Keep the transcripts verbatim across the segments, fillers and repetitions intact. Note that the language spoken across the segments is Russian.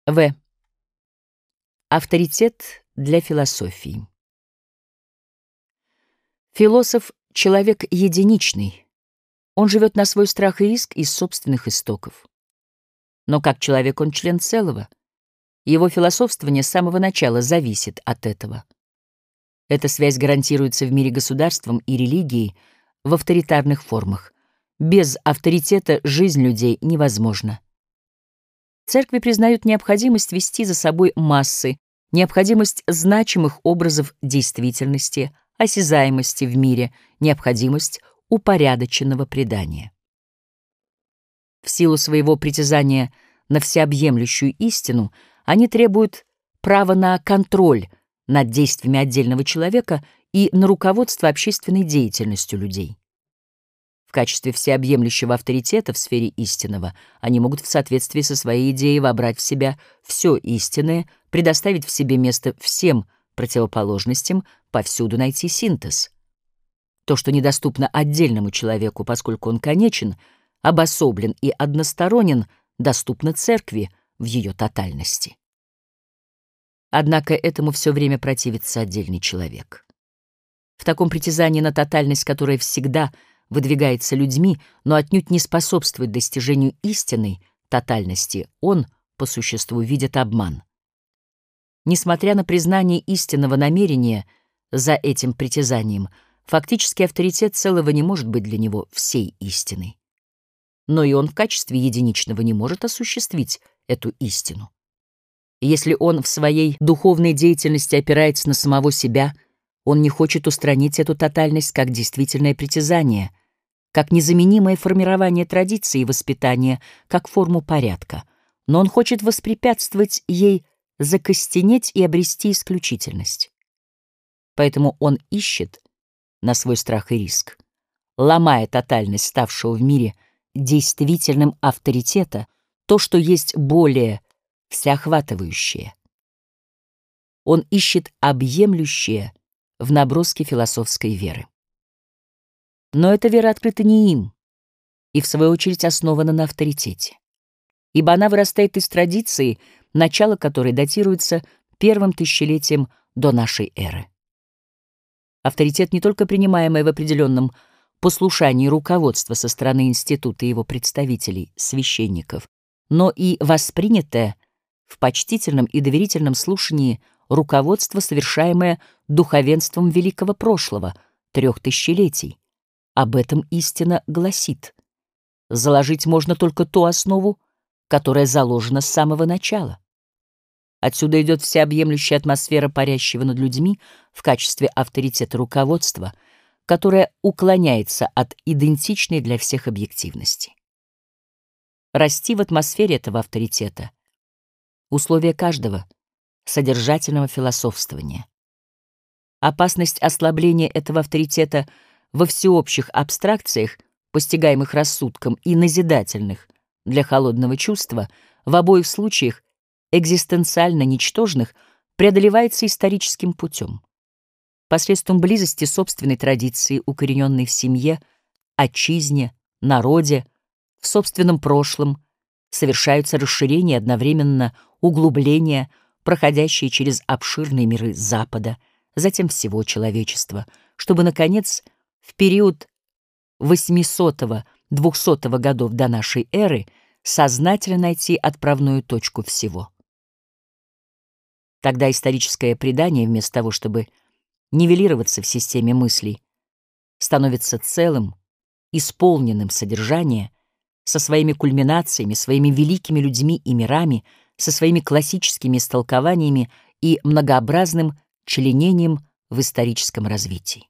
В. Авторитет для философии. Философ — человек единичный. Он живет на свой страх и риск из собственных истоков. Но как человек он член целого. Его философствование с самого начала зависит от этого. Эта связь гарантируется в мире государством и религией в авторитарных формах. Без авторитета жизнь людей невозможна. Церкви признают необходимость вести за собой массы, необходимость значимых образов действительности, осязаемости в мире, необходимость упорядоченного предания. В силу своего притязания на всеобъемлющую истину они требуют права на контроль над действиями отдельного человека и на руководство общественной деятельностью людей. В качестве всеобъемлющего авторитета в сфере истинного они могут в соответствии со своей идеей вобрать в себя все истинное, предоставить в себе место всем противоположностям, повсюду найти синтез. То, что недоступно отдельному человеку, поскольку он конечен, обособлен и односторонен, доступно церкви в ее тотальности. Однако этому все время противится отдельный человек. В таком притязании на тотальность, которая всегда выдвигается людьми, но отнюдь не способствует достижению истинной тотальности, он, по существу, видит обман. Несмотря на признание истинного намерения за этим притязанием, фактически авторитет целого не может быть для него всей истиной. Но и он в качестве единичного не может осуществить эту истину. Если он в своей духовной деятельности опирается на самого себя, он не хочет устранить эту тотальность как действительное притязание, как незаменимое формирование традиции и воспитания, как форму порядка, но он хочет воспрепятствовать ей закостенеть и обрести исключительность. Поэтому он ищет на свой страх и риск, ломая тотальность ставшего в мире действительным авторитета, то, что есть более всеохватывающее. Он ищет объемлющее в наброске философской веры. Но эта вера открыта не им и, в свою очередь, основана на авторитете, ибо она вырастает из традиции, начало которой датируется первым тысячелетием до нашей эры. Авторитет, не только принимаемое в определенном послушании руководства со стороны института и его представителей, священников, но и воспринятое в почтительном и доверительном слушании руководство, совершаемое духовенством великого прошлого, трех тысячелетий. Об этом истина гласит: заложить можно только ту основу, которая заложена с самого начала. Отсюда идет всеобъемлющая атмосфера парящего над людьми в качестве авторитета руководства, которая уклоняется от идентичной для всех объективности. Расти в атмосфере этого авторитета — условие каждого содержательного философствования. Опасность ослабления этого авторитета во всеобщих абстракциях, постигаемых рассудком, и назидательных для холодного чувства, в обоих случаях экзистенциально ничтожных, преодолевается историческим путем. Посредством близости собственной традиции, укорененной в семье, отчизне, народе, в собственном прошлом, совершаются расширения и одновременно углубления, проходящие через обширные миры Запада, затем всего человечества, чтобы, наконец, в период восьмисотого-двухсотого годов до нашей эры сознательно найти отправную точку всего. Тогда историческое предание, вместо того, чтобы нивелироваться в системе мыслей, становится целым, исполненным содержания, со своими кульминациями, своими великими людьми и мирами, со своими классическими истолкованиями и многообразным членением в историческом развитии.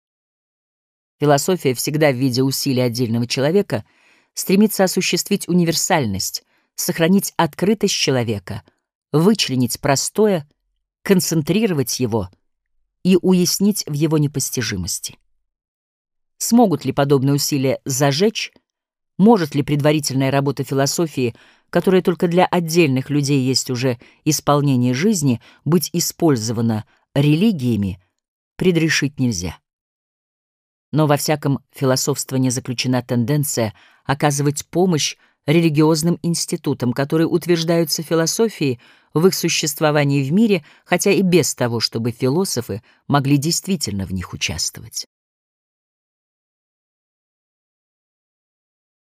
Философия всегда в виде усилий отдельного человека стремится осуществить универсальность, сохранить открытость человека, вычленить простое, концентрировать его и уяснить в его непостижимости. Смогут ли подобные усилия зажечь? Может ли предварительная работа философии, которая только для отдельных людей есть уже исполнение жизни, быть использована религиями, предрешить нельзя. Но во всяком философствовании заключена тенденция оказывать помощь религиозным институтам, которые утверждаются философией в их существовании в мире, хотя и без того, чтобы философы могли действительно в них участвовать.